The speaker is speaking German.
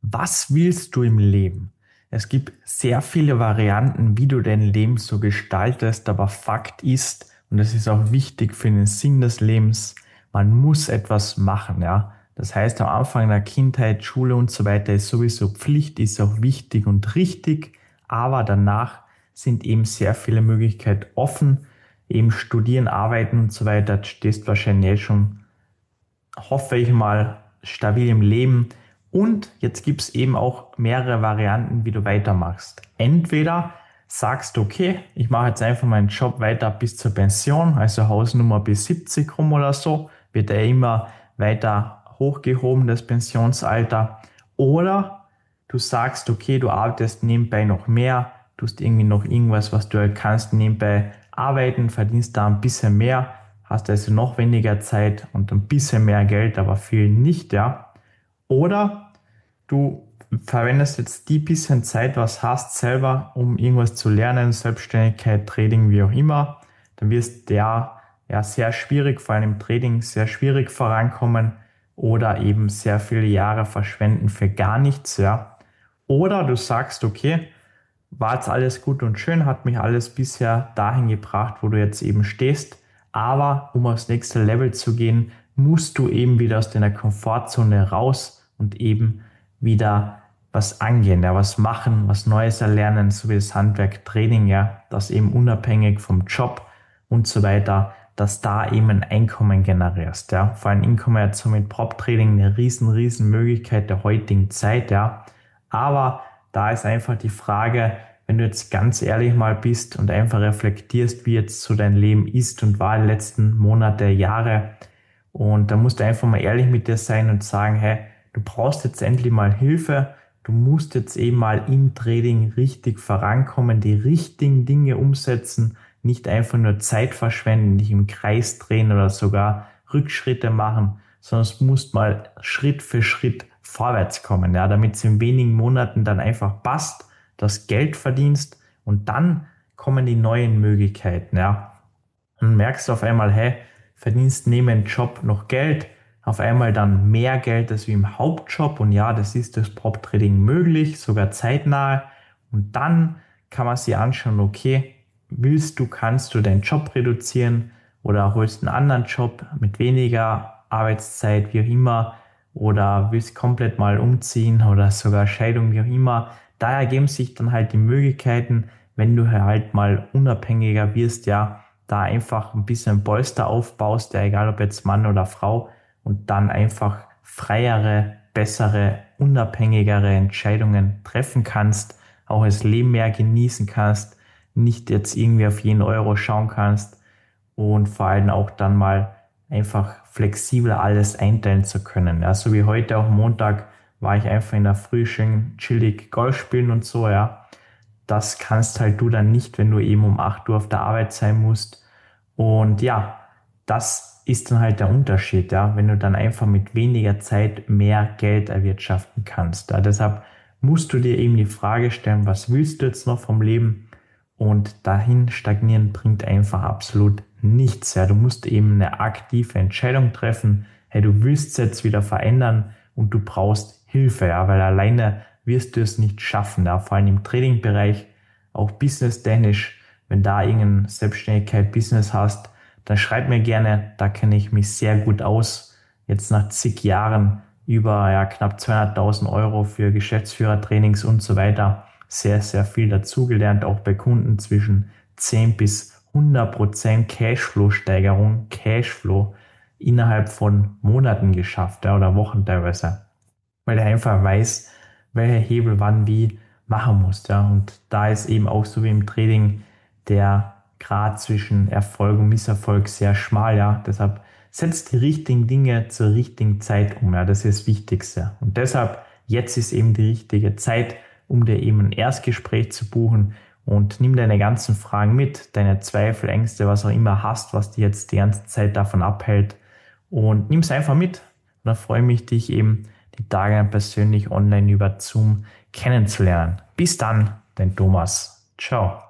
Was willst du im Leben? Es gibt sehr viele Varianten, wie du dein Leben so gestaltest, aber Fakt ist, und das ist auch wichtig für den Sinn des Lebens, man muss etwas machen, ja. Das heißt, am Anfang der Kindheit, Schule und so weiter ist sowieso Pflicht, ist auch wichtig und richtig, aber danach sind eben sehr viele Möglichkeiten offen, eben studieren, arbeiten und so weiter. Du stehst wahrscheinlich schon, hoffe ich mal, stabil im Leben. Und jetzt gibt es eben auch mehrere Varianten, wie du weitermachst. Entweder sagst du, okay, ich mache jetzt einfach meinen Job weiter bis zur Pension, also Hausnummer bis 70 rum oder so, wird er immer weiter hochgehoben, das Pensionsalter. Oder du sagst, okay, du arbeitest nebenbei noch mehr, tust irgendwie noch irgendwas, was du halt kannst, nebenbei arbeiten, verdienst da ein bisschen mehr, hast also noch weniger Zeit und ein bisschen mehr Geld, aber viel nicht, ja. Oder du verwendest jetzt die bisschen Zeit, was hast, selber, um irgendwas zu lernen, Selbstständigkeit, Trading, wie auch immer. Dann wirst du ja sehr schwierig, vor allem im Trading, sehr schwierig vorankommen oder eben sehr viele Jahre verschwenden für gar nichts, ja. Oder du sagst, okay, war jetzt alles gut und schön, hat mich alles bisher dahin gebracht, wo du jetzt eben stehst. Aber um aufs nächste Level zu gehen, musst du eben wieder aus deiner Komfortzone raus und eben wieder was angehen, ja, was machen, was Neues erlernen, so wie das Handwerk, Training, ja, das eben unabhängig vom Job und so weiter, dass da eben ein Einkommen generierst, ja. Vor allem Einkommen jetzt so mit Prop Trading eine riesen Möglichkeit der heutigen Zeit, ja. Aber da ist einfach die Frage, wenn du jetzt ganz ehrlich mal bist und einfach reflektierst, wie jetzt so dein Leben ist und war in den letzten Monate, Jahre, und da musst du einfach mal ehrlich mit dir sein und sagen, hey, du brauchst jetzt endlich mal Hilfe, du musst jetzt eben mal im Trading richtig vorankommen, die richtigen Dinge umsetzen, nicht einfach nur Zeit verschwenden, dich im Kreis drehen oder sogar Rückschritte machen, sondern es muss mal Schritt für Schritt vorwärts kommen, ja, damit es in wenigen Monaten dann einfach passt, das Geld verdienst und dann kommen die neuen Möglichkeiten, ja. Und merkst du auf einmal, hey, verdienst neben dem Job noch Geld, auf einmal dann mehr Geld als wie im Hauptjob und ja, das ist das Prop Trading möglich, sogar zeitnah und dann kann man sich anschauen, okay, kannst du deinen Job reduzieren oder holst einen anderen Job mit weniger Arbeitszeit, wie auch immer, oder willst komplett mal umziehen oder sogar Scheidung, wie auch immer. Da ergeben sich dann halt die Möglichkeiten, wenn du halt mal unabhängiger wirst, ja, da einfach ein bisschen Polster aufbaust, ja, egal ob jetzt Mann oder Frau, und dann einfach freiere, bessere, unabhängigere Entscheidungen treffen kannst, auch das Leben mehr genießen kannst, nicht jetzt irgendwie auf jeden Euro schauen kannst und vor allem auch dann mal einfach flexibel alles einteilen zu können. Ja, so wie heute auch Montag war ich einfach in der Früh schön chillig Golf spielen und so, ja. Das kannst halt du dann nicht, wenn du eben um 8 Uhr auf der Arbeit sein musst. Und ja, das ist dann halt der Unterschied, ja, wenn du dann einfach mit weniger Zeit mehr Geld erwirtschaften kannst. Ja, deshalb musst du dir eben die Frage stellen, was willst du jetzt noch vom Leben? Und dahin stagnieren bringt einfach absolut nichts. Ja, du musst eben eine aktive Entscheidung treffen. Hey, du willst es jetzt wieder verändern und du brauchst Hilfe, ja, weil alleine wirst du es nicht schaffen. Ja, vor allem im Trading-Bereich, auch businesstechnisch, wenn da irgendeine Selbstständigkeit, Business hast, dann schreib mir gerne, da kenne ich mich sehr gut aus. Jetzt nach zig Jahren über ja, knapp 200.000 Euro für Geschäftsführertrainings und so weiter sehr viel dazugelernt, auch bei Kunden zwischen 10 bis 100% Cashflow-Steigerung, Cashflow innerhalb von Monaten geschafft, ja, oder Wochen teilweise, weil er einfach weiß, welcher Hebel wann wie machen muss. Ja. Und da ist eben auch so wie im Trading der Grad zwischen Erfolg und Misserfolg sehr schmal. Ja. Deshalb setzt die richtigen Dinge zur richtigen Zeit um. Ja. Das ist das Wichtigste. Und deshalb jetzt ist eben die richtige Zeit, um dir eben ein Erstgespräch zu buchen, und nimm deine ganzen Fragen mit, deine Zweifel, Ängste, was auch immer hast, was dich jetzt die ganze Zeit davon abhält, und nimm es einfach mit. Und dann freue ich mich, dich eben die Tage persönlich online über Zoom kennenzulernen. Bis dann, dein Thomas. Ciao.